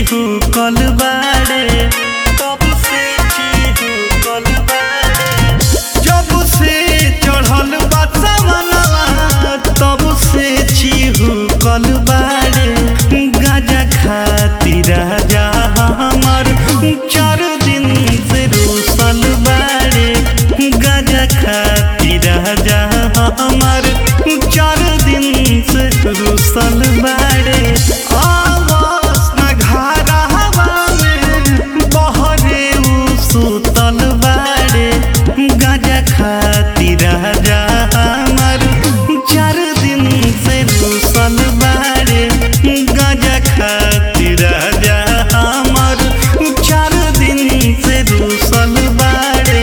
चिहुकल बाड़े, तब से चिहुकल बाड़े। जब से चढ़ल बा सावनवा तब से चिहुकल बाड़े। गाजा खातिर राजा हमर 4 दिन से रुसल बाड़े। गाजा खातिर राजा हमर 4 दिन से रुसल बाड़े। आवास न घरवा में बहरे उ सुतल बाड़े। गाजा खातिर राजा हमर 4 दिन से रुसल बाड़े। गाजा खातिर राजा हमर 4 दिन से रुसल बाड़े।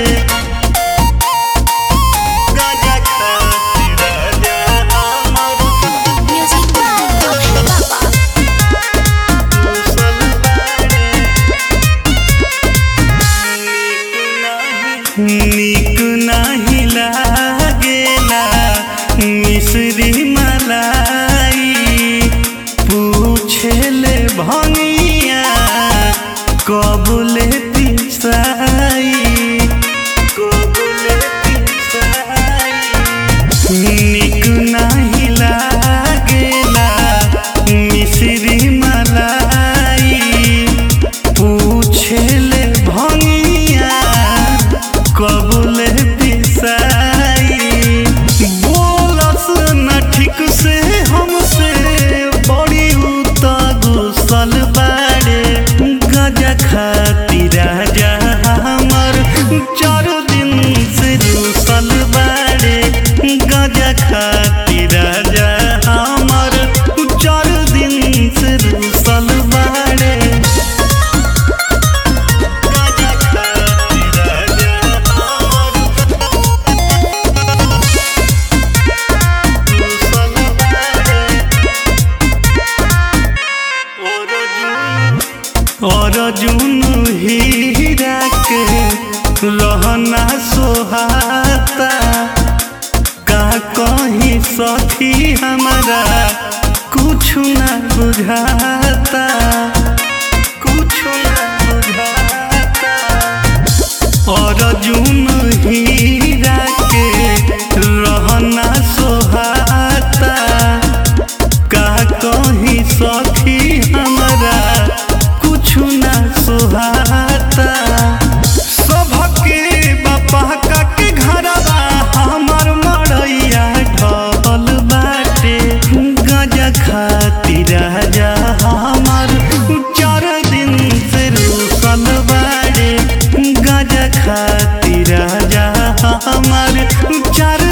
गाजा खातिर राजा हमर Music by Papa. रुसल बाड़े। नीक नाही लागेला मिश्री मलाई। पूछेले भंगिया कबले पिसाई, कबले पिसाई। नीक नाही लागेला मिश्री मलाई। पूछेले भंगिया कबले पिसाई। बोलस न ठीक से हमसे बड़ी उता गुसल बाड़े। गाजा खातिर राजा हमर 4 दिन से रुसल बाड़े। गाजा खातिर राजा हमर 4 दिन से रुसल बाड़े। गाजा खातिर राजा हमर रुसल बाड़े। अर्जुन हीरा के रहना सोहाता। का कहीं सखी हमारा कुछ ना बुझाता, कुछ ना बुझाता। अर्जुन हीरा के रहना सोहाता। का कहीं सखी हमारा कुछ ना सोहाता। सबके बापा का के घरवा हमर मड़ैया ढल बाटे। गाजा खातिर राजा हमर 4 दिन से रुसल बाड़े। गाजा खातिर राजा हमर 4